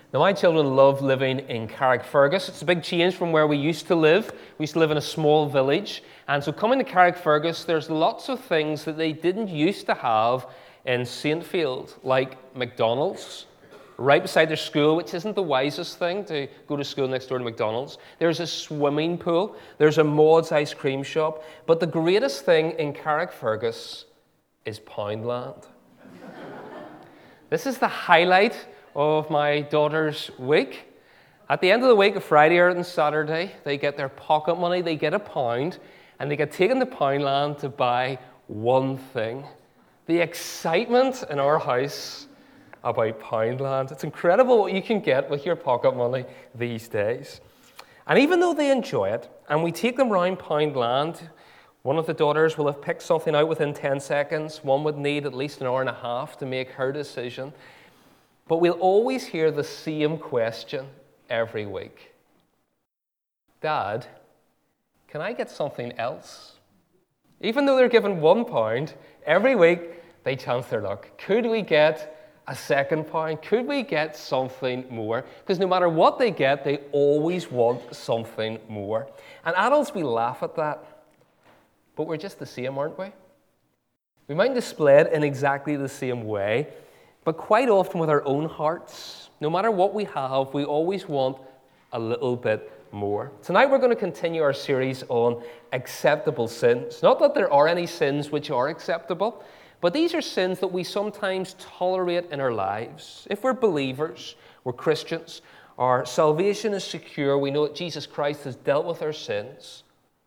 Now, my children love living in Carrickfergus. It's a big change from where we used to live. We used to live in a small village. And so coming to Carrickfergus, there's lots of things that they didn't used to have in Saintfield, like McDonald's, right beside their school, which isn't the wisest thing to go to school next door to McDonald's. There's a swimming pool. There's a Maud's ice cream shop. But the greatest thing in Carrickfergus is Poundland. This is the highlight of my daughter's week. At the end of the week, a Friday or Saturday, they get their pocket money, they get £1, and they get taken to Poundland to buy one thing. The excitement in our house about Poundland. It's incredible what you can get with your pocket money these days. And even though they enjoy it, and we take them around Poundland, one of the daughters will have picked something out within 10 seconds. One would need at least an hour and a half to make her decision. But we'll always hear the same question every week. Dad, can I get something else? Even though they're given £1, every week they chance their luck. Could we get a second pound? Could we get something more? Because no matter what they get, they always want something more. And adults, we laugh at that. But we're just the same, aren't we? We might display it in exactly the same way, but quite often with our own hearts, no matter what we have, we always want a little bit more. Tonight we're going to continue our series on acceptable sins. Not that there are any sins which are acceptable, but these are sins that we sometimes tolerate in our lives. If we're believers, we're Christians, our salvation is secure, we know that Jesus Christ has dealt with our sins.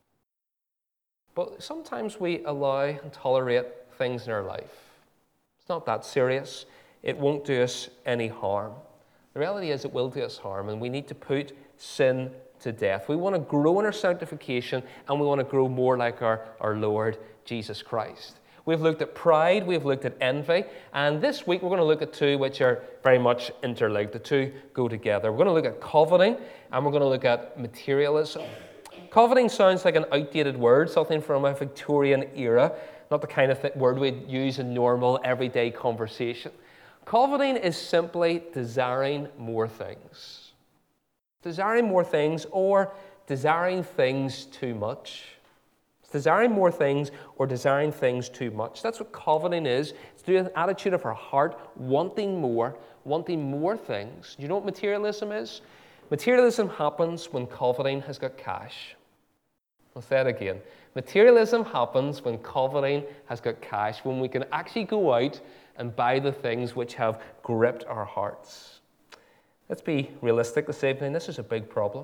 But sometimes we allow and tolerate things in our life. It's not that serious. It won't do us any harm. The reality is it will do us harm, and we need to put sin to death. We want to grow in our sanctification, and we want to grow more like our Lord Jesus Christ. We've looked at pride, we've looked at envy, and this week we're going to look at two which are very much interlinked. The two go together. We're going to look at coveting, and we're going to look at materialism. Coveting sounds like an outdated word, something from a Victorian era, not the kind of word we'd use in normal, everyday conversation. Coveting is simply desiring more things. Desiring more things or desiring things too much. It's desiring more things or desiring things too much. That's what coveting is. It's an attitude of our heart, wanting more things. Do you know what materialism is? Materialism happens when coveting has got cash. I'll say it again. Materialism happens when coveting has got cash, when we can actually go out and buy the things which have gripped our hearts. Let's be realistic this evening. This is a big problem.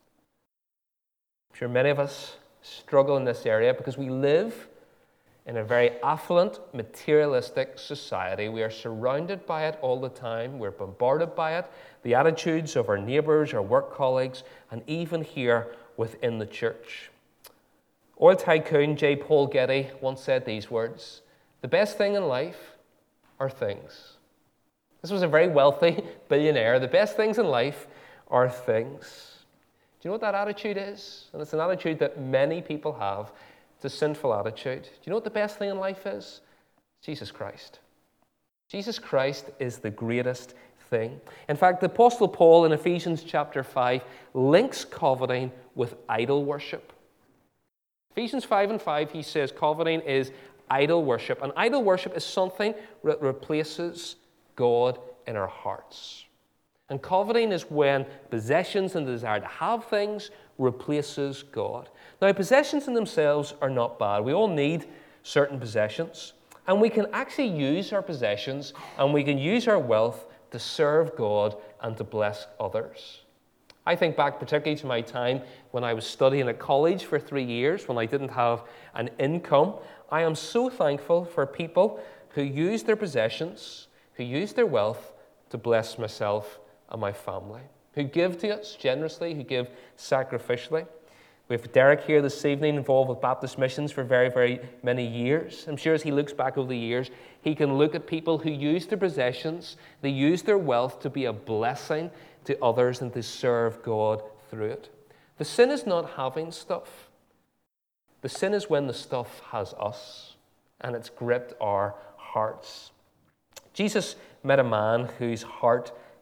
I'm sure many of us struggle in this area because we live in a very affluent, materialistic society. We are surrounded by it all the time. We're bombarded by it. The attitudes of our neighbours, our work colleagues, and even here within the church. Oil tycoon J. Paul Getty once said these words: "The best thing in life are things." This was a very wealthy billionaire. The best things in life are things. Do you know what that attitude is? And it's an attitude that many people have. It's a sinful attitude. Do you know what the best thing in life is? Jesus Christ. Jesus Christ is the greatest thing. In fact, the Apostle Paul in Ephesians chapter 5 links coveting with idol worship. Ephesians 5:5, he says coveting is idol worship. And idol worship is something that replaces God in our hearts. And coveting is when possessions and the desire to have things replaces God. Now, possessions in themselves are not bad. We all need certain possessions. And we can actually use our possessions and we can use our wealth to serve God and to bless others. I think back particularly to my time when I was studying at college for 3 years, when I didn't have an income. I am so thankful for people who use their possessions, who use their wealth to bless myself and my family, who give to us generously, who give sacrificially. We have Derek here this evening involved with Baptist Missions for very, very many years. I'm sure as he looks back over the years, he can look at people who use their possessions, they use their wealth to be a blessing to others and to serve God through it. The sin is not having stuff. The sin is when the stuff has us and it's gripped our hearts. Jesus met a man whose heart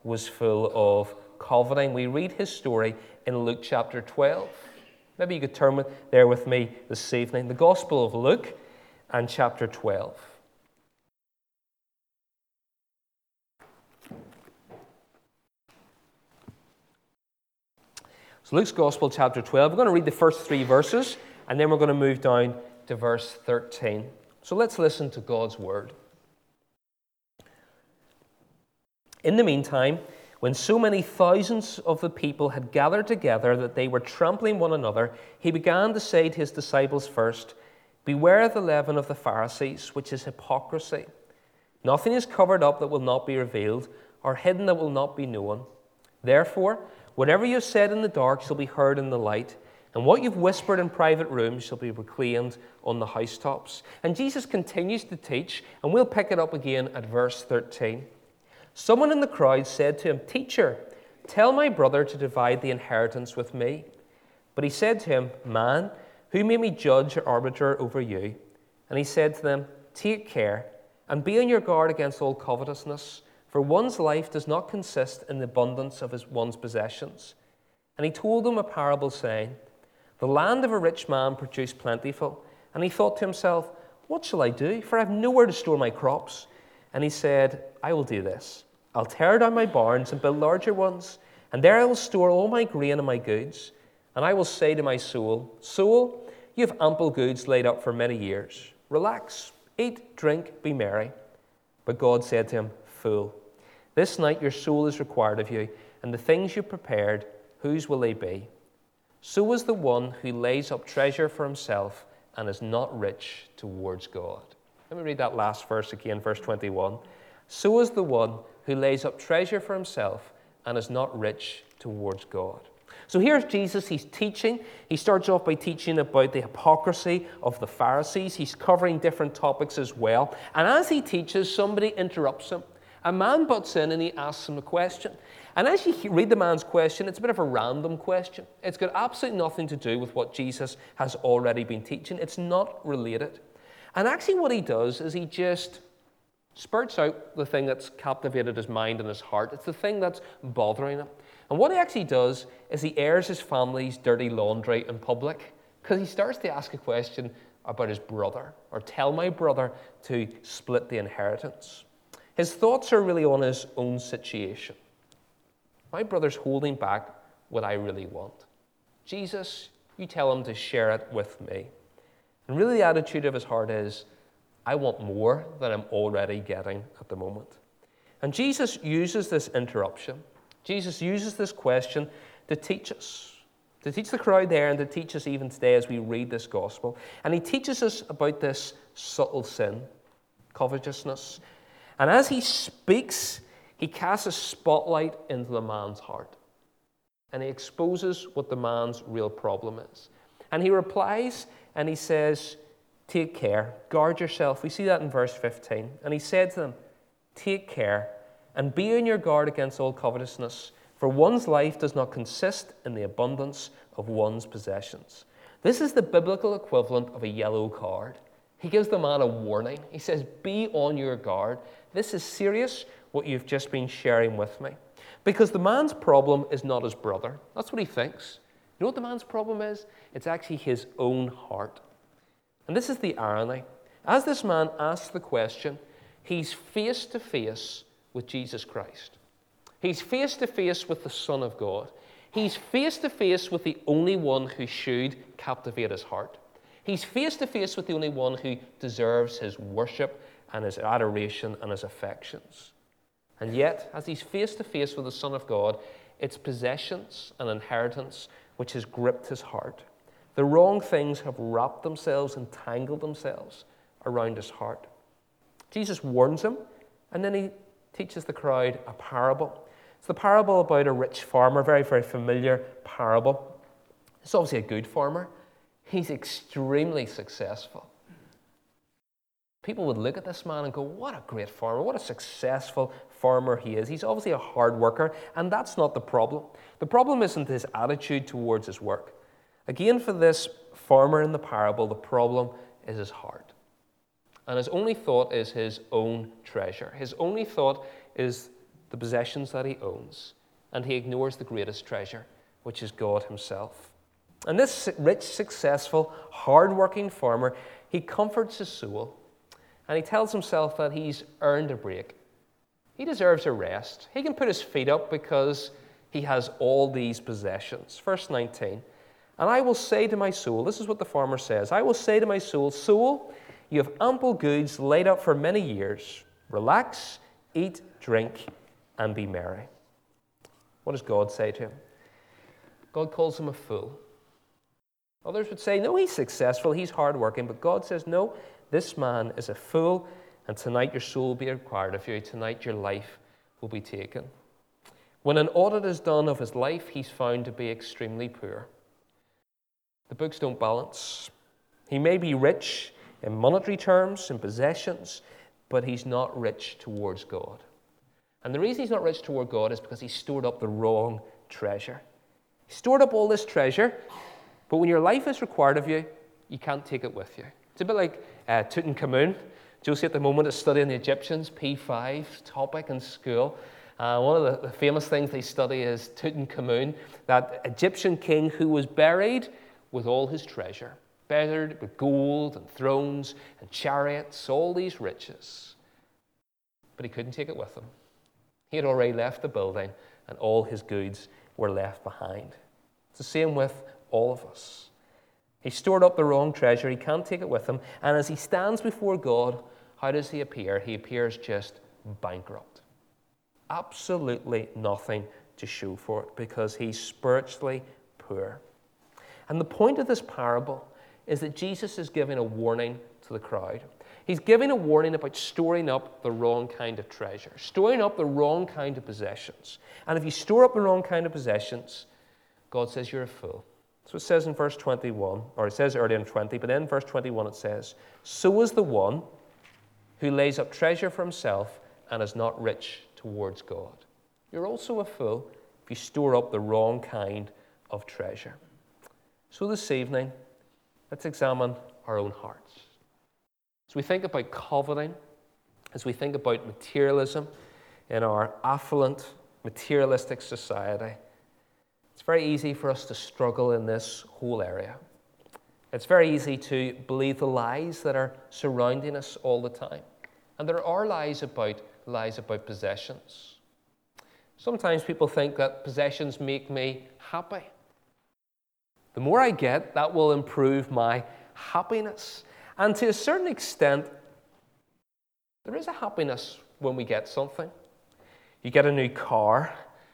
was full of coveting. We read his story in Luke chapter 12. Maybe you could turn there with me this evening. The Gospel of Luke and chapter 12. So Luke's Gospel, chapter 12. We're going to read the first 3 verses, and then we're going to move down to verse 13. So let's listen to God's word. In the meantime, when so many thousands of the people had gathered together that they were trampling one another, he began to say to his disciples first, "Beware of the leaven of the Pharisees, which is hypocrisy. Nothing is covered up that will not be revealed, or hidden that will not be known. Therefore, whatever you have said in the dark shall be heard in the light, and what you've whispered in private rooms shall be proclaimed on the housetops." And Jesus continues to teach, and we'll pick it up again at verse 13. Someone in the crowd said to him, "Teacher, tell my brother to divide the inheritance with me." But he said to him, "Man, who made me judge or arbiter over you?" And he said to them, "Take care, and be on your guard against all covetousness, for one's life does not consist in the abundance of one's possessions." And he told them a parable, saying, "The land of a rich man produced plentiful, and he thought to himself, 'What shall I do? For I have nowhere to store my crops.' And he said, 'I will do this. I'll tear down my barns and build larger ones, and there I will store all my grain and my goods. And I will say to my soul, Soul, you have ample goods laid up for many years. Relax, eat, drink, be merry.' But God said to him, 'Fool, this night your soul is required of you, and the things you prepared, whose will they be? So is the one who lays up treasure for himself and is not rich towards God.'" Let me read that last verse again, verse 21. "So is the one who lays up treasure for himself and is not rich towards God." So here's Jesus, he's teaching. He starts off by teaching about the hypocrisy of the Pharisees. He's covering different topics as well. And as he teaches, somebody interrupts him. A man butts in and he asks him a question. And as you read the man's question, it's a bit of a random question. It's got absolutely nothing to do with what Jesus has already been teaching. It's not related. And actually what he does is he just spurts out the thing that's captivated his mind and his heart. It's the thing that's bothering him. And what he actually does is he airs his family's dirty laundry in public, because he starts to ask a question about his brother, or tell my brother to split the inheritance. His thoughts are really on his own situation. My brother's holding back what I really want. Jesus, you tell him to share it with me. And really the attitude of his heart is, I want more than I'm already getting at the moment. And Jesus uses this interruption. Jesus uses this question to teach us, to teach the crowd there and to teach us even today as we read this gospel. And he teaches us about this subtle sin, covetousness. And as he speaks, he casts a spotlight into the man's heart. And he exposes what the man's real problem is. And he replies and he says, "Take care, guard yourself." We see that in verse 15. And he said to them, "Take care, and be on your guard against all covetousness, for one's life does not consist in the abundance of one's possessions." This is the biblical equivalent of a yellow card. He gives the man a warning. He says, be on your guard. This is serious, what you've just been sharing with me. Because the man's problem is not his brother. That's what he thinks. You know what the man's problem is? It's actually his own heart. And this is the irony. As this man asks the question, he's face to face with Jesus Christ. He's face to face with the Son of God. He's face to face with the only one who should captivate his heart. He's face to face with the only one who deserves his worship and his adoration and his affections. And yet, as he's face to face with the Son of God, it's possessions and inheritance which has gripped his heart. The wrong things have wrapped themselves and tangled themselves around his heart. Jesus warns him, and then he teaches the crowd a parable. It's the parable about a rich farmer, very, very familiar parable. It's obviously a good farmer. He's extremely successful. People would look at this man and go, what a great farmer, what a successful farmer he is. He's obviously a hard worker, and that's not the problem. The problem isn't his attitude towards his work. Again, for this farmer in the parable, the problem is his heart. And his only thought is his own treasure. His only thought is the possessions that he owns, and he ignores the greatest treasure, which is God himself. And this rich, successful, hard-working farmer, he comforts his soul, and he tells himself that he's earned a break. He deserves a rest. He can put his feet up because he has all these possessions. Verse 19, and I will say to my soul, this is what the farmer says, I will say to my soul, soul, you have ample goods laid up for many years. Relax, eat, drink, and be merry. What does God say to him? God calls him a fool. Others would say, no, he's successful, he's hardworking, but God says, no, this man is a fool, and tonight your soul will be required of you. Tonight your life will be taken. When an audit is done of his life, he's found to be extremely poor. The books don't balance. He may be rich in monetary terms, in possessions, but he's not rich towards God. And the reason he's not rich toward God is because he stored up the wrong treasure. He stored up all this treasure, but when your life is required of you, you can't take it with you. It's a bit like Tutankhamun. Josie at the moment is studying the Egyptians, P5 topic in school. One of the famous things they study is Tutankhamun, that Egyptian king who was buried with all his treasure, buried with gold and thrones and chariots, all these riches. But he couldn't take it with him. He had already left the building, and all his goods were left behind. It's the same with all of us. He stored up the wrong treasure. He can't take it with him. And as he stands before God, how does he appear? He appears just bankrupt. Absolutely nothing to show for it because he's spiritually poor. And the point of this parable is that Jesus is giving a warning to the crowd. He's giving a warning about storing up the wrong kind of treasure, storing up the wrong kind of possessions. And if you store up the wrong kind of possessions, God says you're a fool. So it says in verse 21, or it says earlier in 20, but then in verse 21 it says, so is the one who lays up treasure for himself and is not rich towards God. You're also a fool if you store up the wrong kind of treasure. So this evening, let's examine our own hearts. As we think about coveting, as we think about materialism in our affluent, materialistic society, it's very easy for us to struggle in this whole area. It's very easy to believe the lies that are surrounding us all the time. And there are lies about possessions. Sometimes people think that possessions make me happy. The more I get, that will improve my happiness. And to a certain extent, there is a happiness when we get something. You get a new car,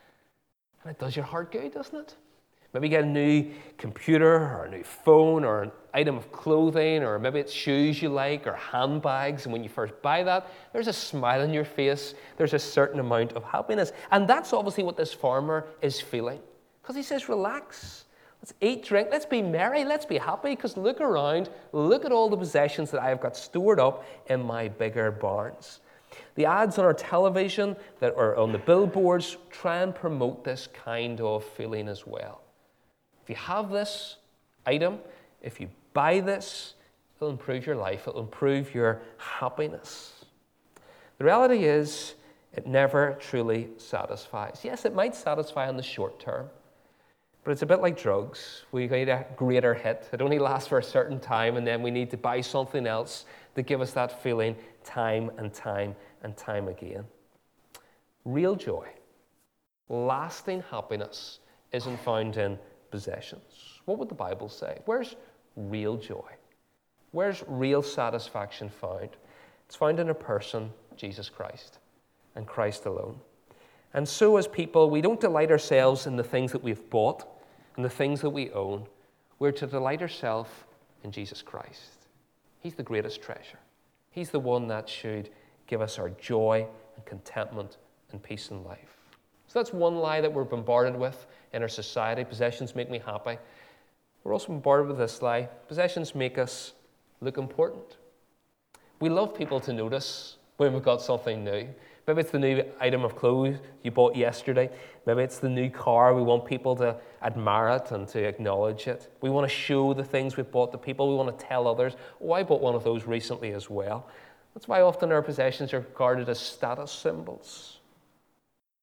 and it does your heart good, doesn't it? Maybe you get a new computer or a new phone or an item of clothing, or maybe it's shoes you like or handbags. And when you first buy that, there's a smile on your face. There's a certain amount of happiness. And that's obviously what this farmer is feeling. Because he says, relax. Let's eat, drink, let's be merry, let's be happy, because look around, look at all the possessions that I've got stored up in my bigger barns. The ads on our television that are on the billboards try and promote this kind of feeling as well. If you have this item, if you buy this, it'll improve your life, it'll improve your happiness. The reality is, it never truly satisfies. Yes, it might satisfy in the short term, but it's a bit like drugs. We need a greater hit. It only lasts for a certain time, and then we need to buy something else to give us that feeling time and time and time again. Real joy, lasting happiness isn't found in possessions. What would the Bible say? Where's real joy? Where's real satisfaction found? It's found in a person, Jesus Christ, and Christ alone. And so as people, we don't delight ourselves in the things that we've bought and the things that we own. We're to delight ourselves in Jesus Christ. He's the greatest treasure. He's the one that should give us our joy and contentment and peace in life. So that's one lie that we're bombarded with in our society. Possessions make me happy. We're also bombarded with this lie. Possessions make us look important. We love people to notice when we've got something new. Maybe it's the new item of clothes you bought yesterday. Maybe it's the new car. We want people to admire it and to acknowledge it. We want to show the things we've bought to people. We want to tell others, oh, I bought one of those recently as well. That's why often our possessions are regarded as status symbols.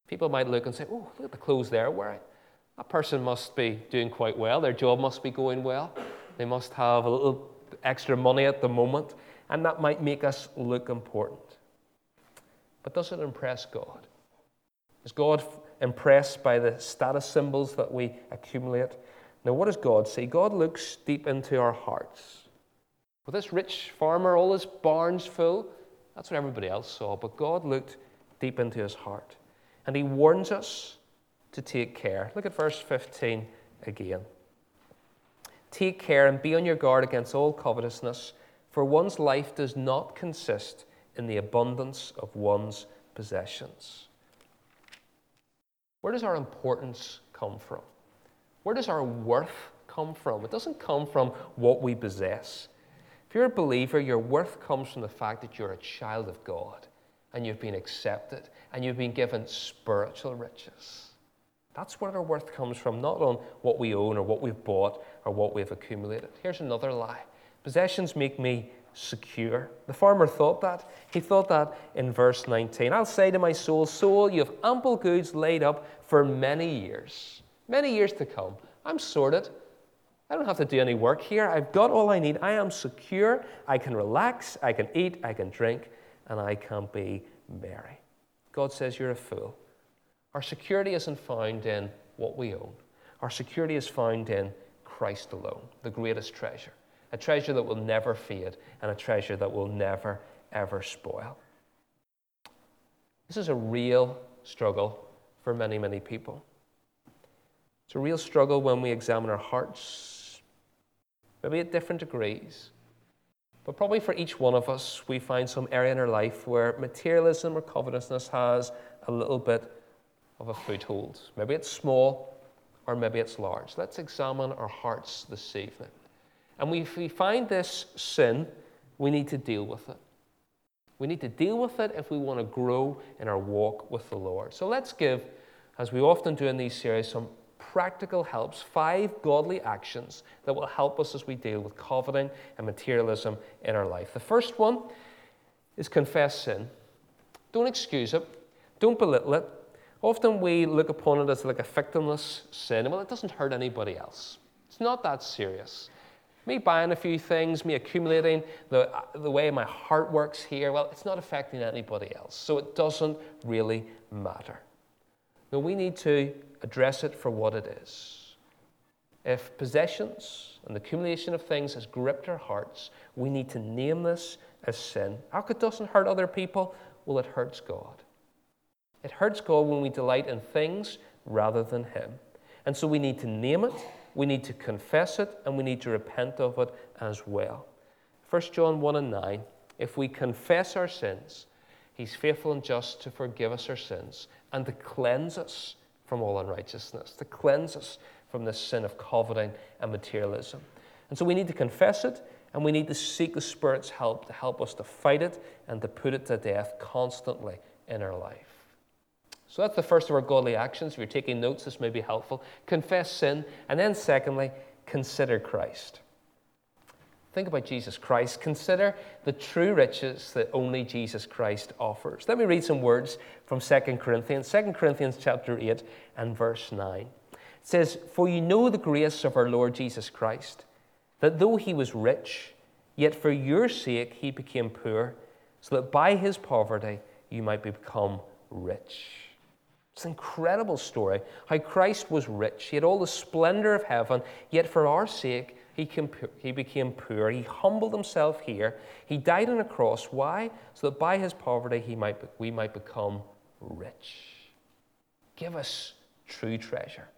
People might look and say, oh, look at the clothes they're wearing. That person must be doing quite well. Their job must be going well. They must have a little extra money at the moment. And that might make us look important. But does it impress God? Is God impressed by the status symbols that we accumulate? Now, what does God see? God looks deep into our hearts. With this rich farmer, all his barns full, that's what everybody else saw. But God looked deep into his heart. And he warns us to take care. Look at verse 15 again. Take care and be on your guard against all covetousness, for one's life does not consist in the abundance of one's possessions. Where does our importance come from? Where does our worth come from? It doesn't come from what we possess. If you're a believer, your worth comes from the fact that you're a child of God and you've been accepted and you've been given spiritual riches. That's where our worth comes from, not on what we own or what we've bought or what we've accumulated. Here's another lie. Possessions make me secure. The farmer thought that. He thought that in verse 19. I'll say to my soul, soul, you have ample goods laid up for many years to come. I'm sorted. I don't have to do any work here. I've got all I need. I am secure. I can relax. I can eat. I can drink. And I can be merry. God says you're a fool. Our security isn't found in what we own. Our security is found in Christ alone, the greatest treasure. A treasure that will never fade and a treasure that will never, ever spoil. This is a real struggle for many, many people. It's a real struggle when we examine our hearts, maybe at different degrees. But probably for each one of us, we find some area in our life where materialism or covetousness has a little bit of a foothold. Maybe it's small or maybe it's large. Let's examine our hearts this evening. And if we find this sin, we need to deal with it. We need to deal with it if we want to grow in our walk with the Lord. So let's give, as we often do in these series, some practical helps, 5 godly actions that will help us as we deal with coveting and materialism in our life. The first one is confess sin. Don't excuse it. Don't belittle it. Often we look upon it as like a victimless sin. Well, it doesn't hurt anybody else. It's not that serious. Me buying a few things, me accumulating, the way my heart works here, well, it's not affecting anybody else. So it doesn't really matter. No, we need to address it for what it is. If possessions and the accumulation of things has gripped our hearts, we need to name this as sin. How it doesn't hurt other people? Well, it hurts God. It hurts God when we delight in things rather than Him. And so we need to name it, we need to confess it, and we need to repent of it as well. 1 John 1:9, if we confess our sins, He's faithful and just to forgive us our sins and to cleanse us from all unrighteousness, to cleanse us from this sin of coveting and materialism. And so we need to confess it, and we need to seek the Spirit's help to help us to fight it and to put it to death constantly in our life. So that's the first of our godly actions. If you're taking notes, this may be helpful. Confess sin, and then secondly, consider Christ. Think about Jesus Christ. Consider the true riches that only Jesus Christ offers. Let me read some words from 2 Corinthians. 2 Corinthians chapter 8 and verse 9. It says, for you know the grace of our Lord Jesus Christ, that though He was rich, yet for your sake He became poor, so that by His poverty you might become rich. It's an incredible story, how Christ was rich. He had all the splendor of heaven, yet for our sake, He became poor. He humbled Himself here. He died on a cross. Why? So that by His poverty, we might become rich. Give us true treasure.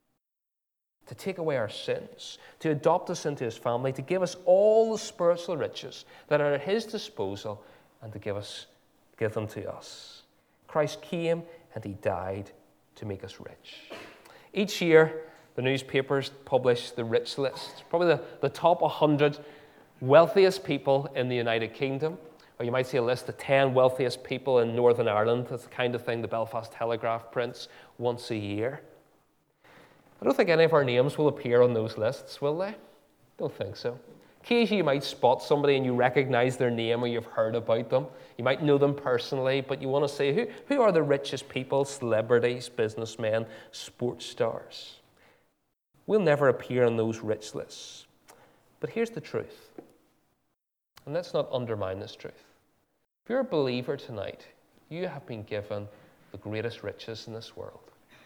To take away our sins, to adopt us into His family, to give us all the spiritual riches that are at His disposal, and to give them to us. Christ came and He died to make us rich. Each year, the newspapers publish the rich list, probably the top 100 wealthiest people in the United Kingdom. Or you might see a list of 10 wealthiest people in Northern Ireland. That's the kind of thing the Belfast Telegraph prints once a year. I don't think any of our names will appear on those lists, will they? Don't think so. Occasionally you might spot somebody and you recognize their name or you've heard about them. You might know them personally, but you want to say, who are the richest people? Celebrities, businessmen, sports stars. We'll never appear on those rich lists. But here's the truth. And let's not undermine this truth. If you're a believer tonight, you have been given the greatest riches in this world.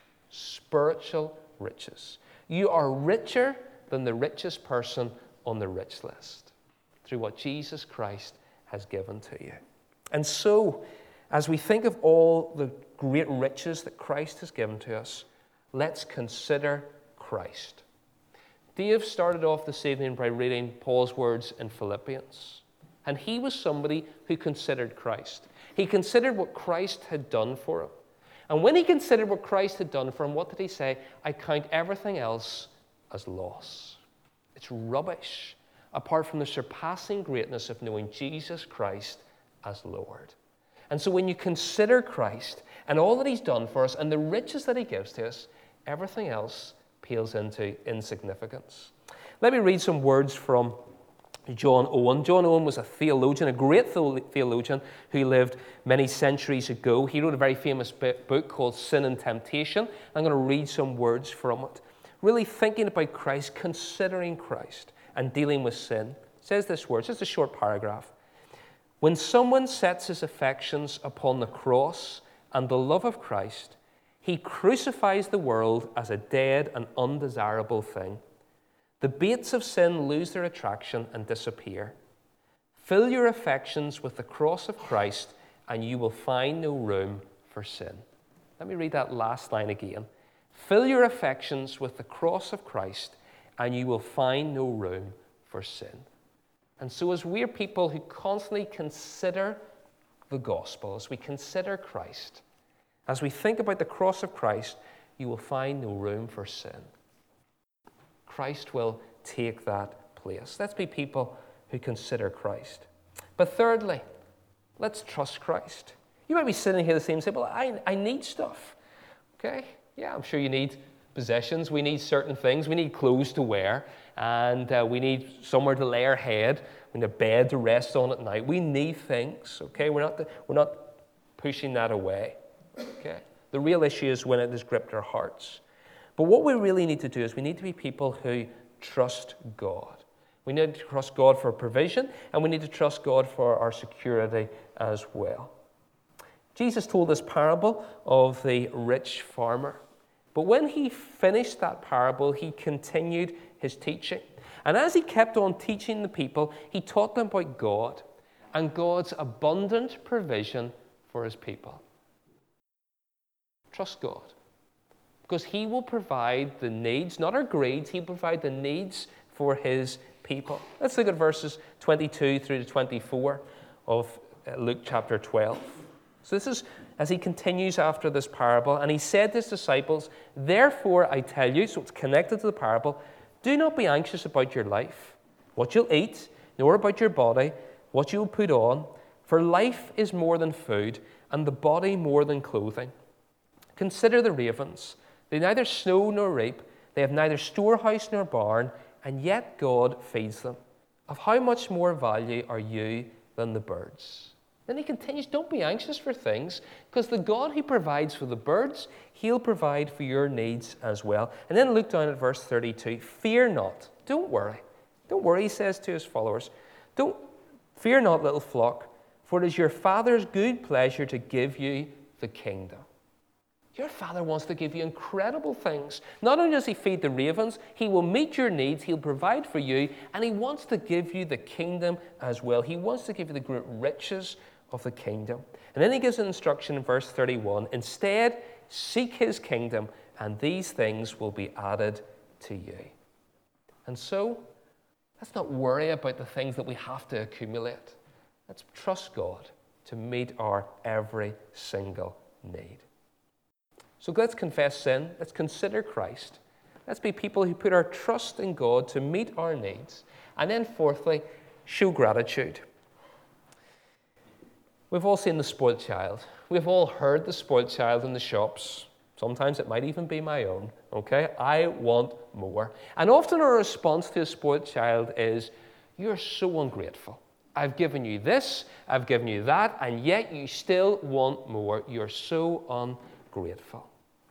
Spiritual riches. You are richer than the richest person on the rich list through what Jesus Christ has given to you. And so, as we think of all the great riches that Christ has given to us, let's consider Christ. Dave started off this evening by reading Paul's words in Philippians. And he was somebody who considered Christ. He considered what Christ had done for him. And when he considered what Christ had done for him, what did he say? I count everything else as loss. It's rubbish, apart from the surpassing greatness of knowing Jesus Christ as Lord. And so when you consider Christ and all that he's done for us and the riches that he gives to us, everything else pales into insignificance. Let me read some words from John Owen. John Owen was a theologian, a great theologian who lived many centuries ago. He wrote a very famous book called Sin and Temptation. I'm going to read some words from it. Really thinking about Christ, considering Christ, and dealing with sin. It says this word, just a short paragraph. When someone sets his affections upon the cross and the love of Christ, he crucifies the world as a dead and undesirable thing. The baits of sin lose their attraction and disappear. Fill your affections with the cross of Christ, and you will find no room for sin. Let me read that last line again. Fill your affections with the cross of Christ, and you will find no room for sin. And so as we're people who constantly consider the gospel, as we consider Christ, as we think about the cross of Christ, you will find no room for sin. Christ will take that place. Let's be people who consider Christ. But thirdly, let's trust Christ. You might be sitting here the same and say, well, I need stuff. Okay? Yeah, I'm sure you need possessions. We need certain things. We need clothes to wear. And we need somewhere to lay our head. We need a bed to rest on at night. We need things. Okay? We're not pushing that away. Okay? The real issue is when it has gripped our hearts. But what we really need to do is we need to be people who trust God. We need to trust God for provision, and we need to trust God for our security as well. Jesus told this parable of the rich farmer. But when he finished that parable, he continued his teaching. And as he kept on teaching the people, he taught them about God and God's abundant provision for his people. Trust God. Because he will provide the needs, not our greeds, he'll provide the needs for his people. Let's look at verses 22 through to 24 of Luke chapter 12. So this is as he continues after this parable, and he said to his disciples, therefore I tell you, so it's connected to the parable, do not be anxious about your life, what you'll eat, nor about your body, what you will put on, for life is more than food, and the body more than clothing. Consider the ravens. They neither sow nor reap, they have neither storehouse nor barn, and yet God feeds them. Of how much more value are you than the birds? Then he continues, don't be anxious for things, because the God who provides for the birds, he'll provide for your needs as well. And then look down at verse 32. Fear not. Don't worry. Don't worry, he says to his followers. Fear not, little flock, for it is your Father's good pleasure to give you the kingdom. Your Father wants to give you incredible things. Not only does he feed the ravens, he will meet your needs, he'll provide for you, and he wants to give you the kingdom as well. He wants to give you the great riches of the kingdom. And then he gives an instruction in verse 31. Instead, seek his kingdom, and these things will be added to you. And so, let's not worry about the things that we have to accumulate. Let's trust God to meet our every single need. So let's confess sin. Let's consider Christ. Let's be people who put our trust in God to meet our needs. And then fourthly, show gratitude. We've all seen the spoiled child. We've all heard the spoiled child in the shops. Sometimes it might even be my own. Okay? I want more. And often our response to a spoiled child is, You're so ungrateful. I've given you this, I've given you that, and yet you still want more. You're so ungrateful.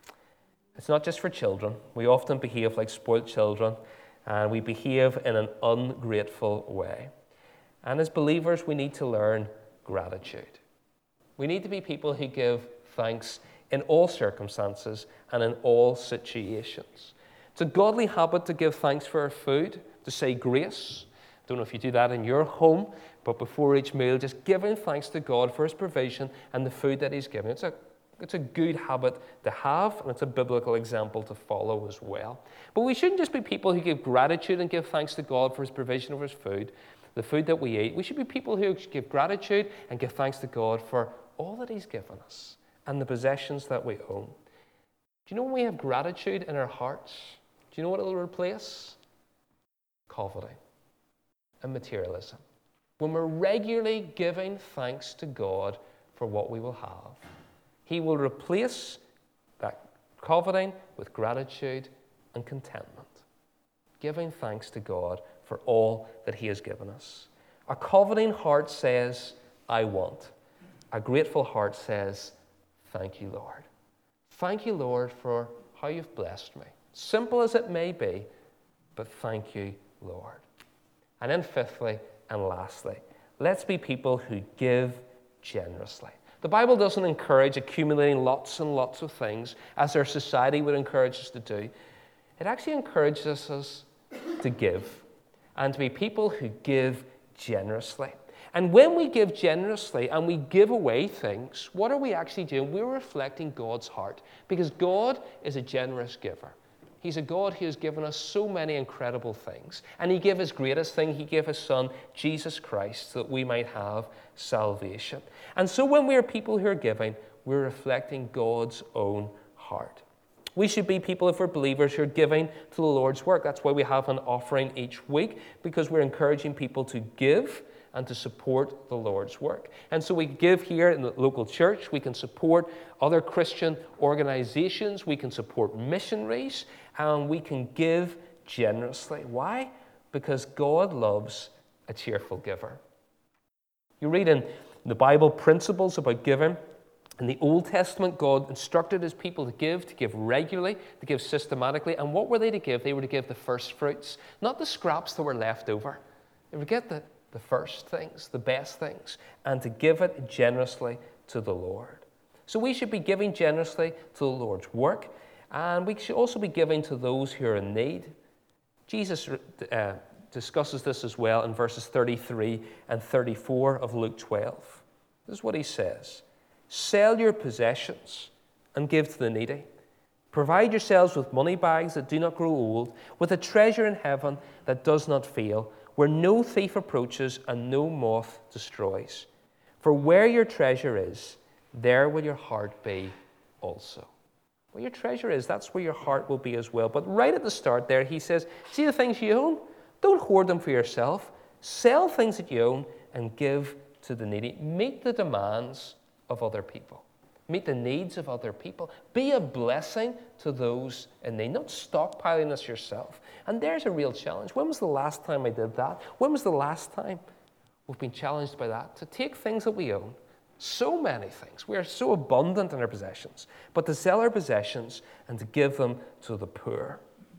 It's not just for children. We often behave like spoiled children, and we behave in an ungrateful way. And as believers, we need to learn gratitude. We need to be people who give thanks in all circumstances and in all situations. It's a godly habit to give thanks for our food, to say grace. Don't know if you do that in your home, but before each meal, just giving thanks to God for his provision and the food that he's given. It's a good habit to have, and it's a biblical example to follow as well. But we shouldn't just be people who give gratitude and give thanks to God for his provision of his food, the food that we eat. We should be people who give gratitude and give thanks to God for all that he's given us and the possessions that we own. Do you know when we have gratitude in our hearts, do you know what it will replace? Coveting and materialism. When we're regularly giving thanks to God for what we will have, he will replace that coveting with gratitude and contentment, giving thanks to God for all that he has given us. A coveting heart says, I want. A grateful heart says, thank you, Lord. Thank you, Lord, for how you've blessed me. Simple as it may be, but thank you, Lord. And then fifthly and lastly, let's be people who give generously. The Bible doesn't encourage accumulating lots and lots of things as our society would encourage us to do. It actually encourages us to give and to be people who give generously. And when we give generously and we give away things, what are we actually doing? We're reflecting God's heart, because God is a generous giver. He's a God who has given us so many incredible things. And he gave his greatest thing. He gave his son, Jesus Christ, so that we might have salvation. And so when we are people who are giving, we're reflecting God's own heart. We should be people, if we're believers, who are giving to the Lord's work. That's why we have an offering each week, because we're encouraging people to give and to support the Lord's work. And so we give here in the local church. We can support other Christian organizations. We can support missionaries. And we can give generously. Why? Because God loves a cheerful giver. You read in the Bible principles about giving. In the Old Testament, God instructed his people to give regularly, to give systematically. And what were they to give? They were to give the first fruits, not the scraps that were left over. They would get the first things, the best things, and to give it generously to the Lord. So we should be giving generously to the Lord's work, and we should also be giving to those who are in need. Jesus discusses this as well in verses 33 and 34 of Luke 12. This is what he says. Sell your possessions and give to the needy. Provide yourselves with money bags that do not grow old, with a treasure in heaven that does not fail, where no thief approaches and no moth destroys. For where your treasure is, there will your heart be also. Where your treasure is, that's where your heart will be as well. But right at the start there, he says, see the things you own? Don't hoard them for yourself. Sell things that you own and give to the needy. Meet the demands of other people. Meet the needs of other people. Be a blessing to those in need. Not stockpiling this yourself. And there's a real challenge. When was the last time I did that? When was the last time we've been challenged by that? To take things that we own, so many things. We are so abundant in our possessions. But to sell our possessions and to give them to the poor.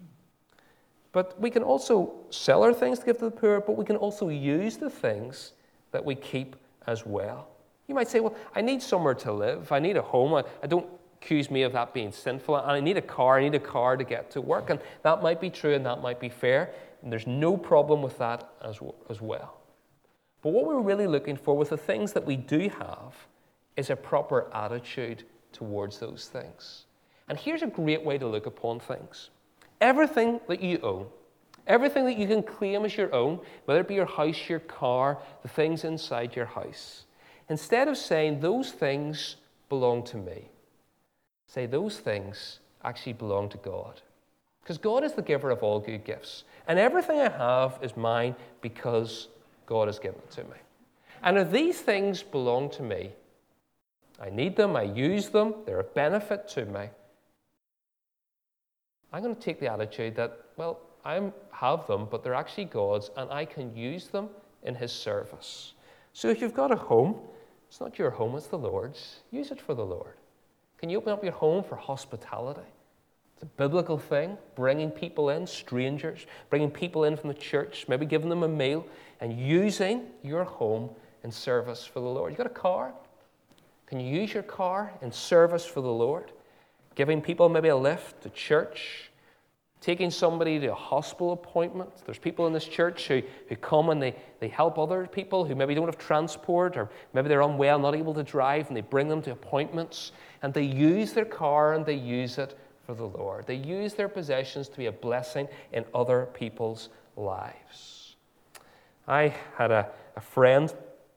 But we can also sell our things to give to the poor, but we can also use the things that we keep as well. You might say, well, I need somewhere to live. I need a home. I don't accuse me of that being sinful. And I need a car. I need a car to get to work. And that might be true and that might be fair. And there's no problem with that as well. But what we're really looking for with the things that we do have is a proper attitude towards those things. And here's a great way to look upon things. Everything that you own, everything that you can claim as your own, whether it be your house, your car, the things inside your house, instead of saying those things belong to me, say those things actually belong to God. Because God is the giver of all good gifts. And everything I have is mine because God has given it to me. And if these things belong to me, I need them, I use them, they're a benefit to me, I'm going to take the attitude that, well, I have them, but they're actually God's, and I can use them in His service. So if you've got a home, it's not your home, it's the Lord's. Use it for the Lord. Can you open up your home for hospitality? It's a biblical thing, bringing people in, strangers, bringing people in from the church, maybe giving them a meal, and using your home in service for the Lord. You got a car? Can you use your car in service for the Lord? Giving people maybe a lift to church, taking somebody to a hospital appointment. There's people in this church who come and they help other people who maybe don't have transport, or maybe they're unwell, not able to drive, and they bring them to appointments, and they use their car and they use it for the Lord. They use their possessions to be a blessing in other people's lives. I had a friend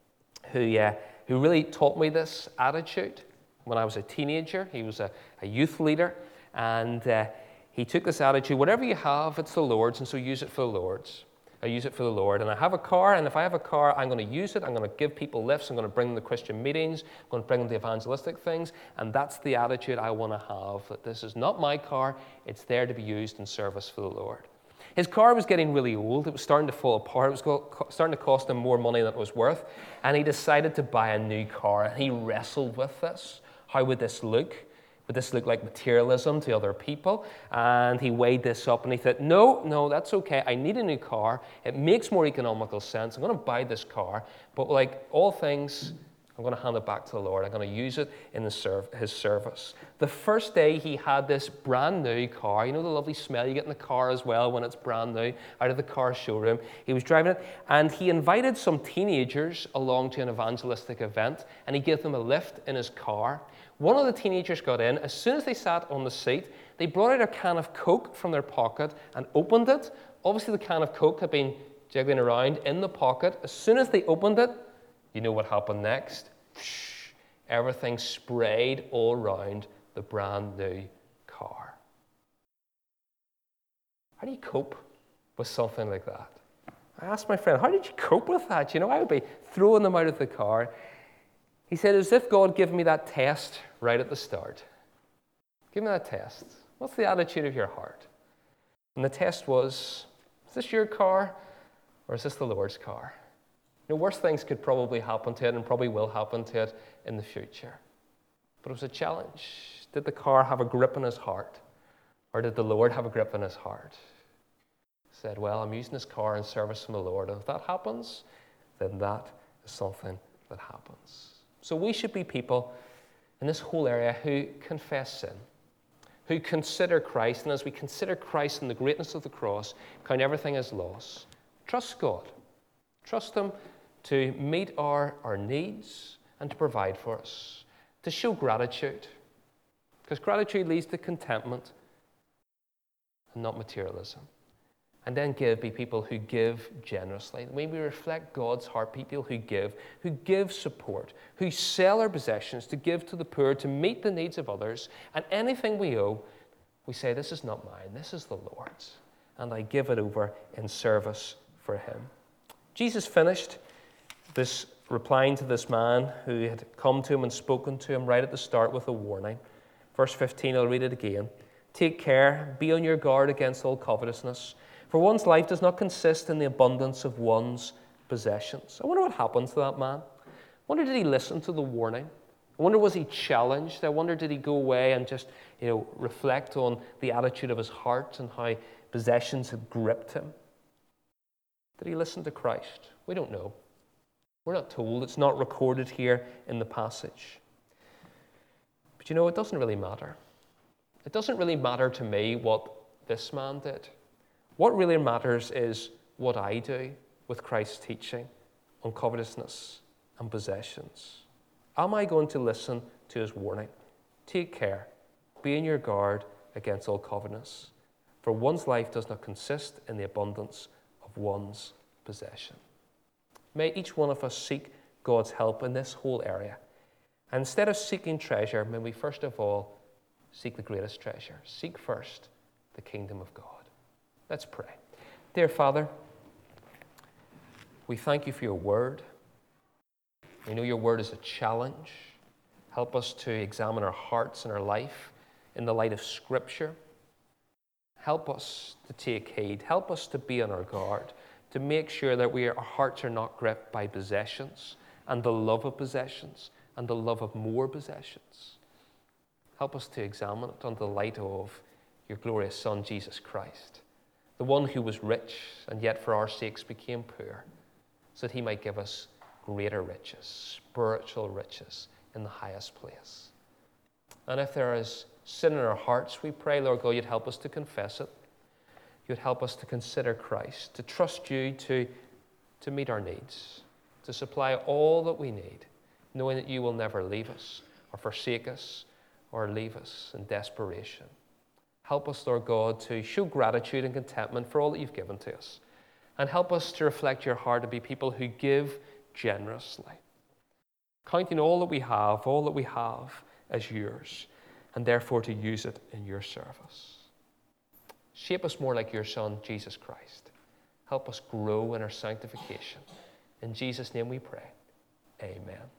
who really taught me this attitude when I was a teenager. He was a youth leader, and he took this attitude: whatever you have, it's the Lord's, and so use it for the Lord's. I use it for the Lord. And I have a car, and if I have a car, I'm going to use it. I'm going to give people lifts. I'm going to bring them to Christian meetings. I'm going to bring them to evangelistic things. And that's the attitude I want to have, that this is not my car. It's there to be used in service for the Lord. His car was getting really old. It was starting to fall apart. It was starting to cost him more money than it was worth. And he decided to buy a new car. And he wrestled with this. How would this look? Would this look like materialism to other people? And he weighed this up and he thought, no, that's okay. I need a new car. It makes more economical sense. I'm going to buy this car. But like all things, I'm going to hand it back to the Lord. I'm going to use it in His service. The first day he had this brand new car, you know the lovely smell you get in the car as well when it's brand new, out of the car showroom. He was driving it, and he invited some teenagers along to an evangelistic event, and he gave them a lift in his car. One of the teenagers got in. As soon as they sat on the seat, they brought out a can of Coke from their pocket and opened it. Obviously, the can of Coke had been jiggling around in the pocket. As soon as they opened it, you know what happened next? Everything sprayed all around the brand new car. How do you cope with something like that? I asked my friend, how did you cope with that? You know, I would be throwing them out of the car. He said, as if God gave me that test right at the start. Give me that test. What's the attitude of your heart? And the test was, is this your car or is this the Lord's car? You know, worse things could probably happen to it and probably will happen to it in the future. But it was a challenge. Did the car have a grip in his heart? Or did the Lord have a grip in his heart? He said, well, I'm using this car in service from the Lord. And if that happens, then that is something that happens. So we should be people in this whole area who confess sin, who consider Christ, and as we consider Christ and the greatness of the cross, count everything as loss. Trust God. Trust Him to meet our needs and to provide for us, to show gratitude, because gratitude leads to contentment and not materialism. And then be people who give generously. When we reflect God's heart, people who give support, who sell our possessions to give to the poor, to meet the needs of others, and anything we owe, we say, this is not mine, this is the Lord's, and I give it over in service for Him. Jesus finished this replying to this man who had come to him and spoken to him right at the start with a warning. Verse 15, I'll read it again. Take care, be on your guard against all covetousness, for one's life does not consist in the abundance of one's possessions. I wonder what happened to that man. I wonder, did he listen to the warning? I wonder, was he challenged? I wonder, did he go away and just, reflect on the attitude of his heart and how possessions had gripped him? Did he listen to Christ? We don't know. We're not told. It's not recorded here in the passage. But it doesn't really matter. It doesn't really matter to me what this man did. What really matters is what I do with Christ's teaching on covetousness and possessions. Am I going to listen to His warning? Take care. Be on your guard against all covetousness, for one's life does not consist in the abundance of one's possession. May each one of us seek God's help in this whole area. And instead of seeking treasure, may we first of all seek the greatest treasure. Seek first the kingdom of God. Let's pray. Dear Father, we thank You for Your word. We know Your word is a challenge. Help us to examine our hearts and our life in the light of Scripture. Help us to take heed. Help us to be on our guard, to make sure that our hearts are not gripped by possessions and the love of possessions and the love of more possessions. Help us to examine it under the light of your glorious Son, Jesus Christ, the one who was rich and yet for our sakes became poor, so that he might give us greater riches, spiritual riches in the highest place. And if there is sin in our hearts, we pray, Lord God, you'd help us to confess it. You'd help us to consider Christ, to trust you to meet our needs, to supply all that we need, knowing that you will never leave us or forsake us or leave us in desperation. Help us, Lord God, to show gratitude and contentment for all that you've given to us. And help us to reflect your heart, to be people who give generously, counting all that we have as yours, and therefore to use it in your service. Shape us more like your Son, Jesus Christ. Help us grow in our sanctification. In Jesus' name we pray. Amen.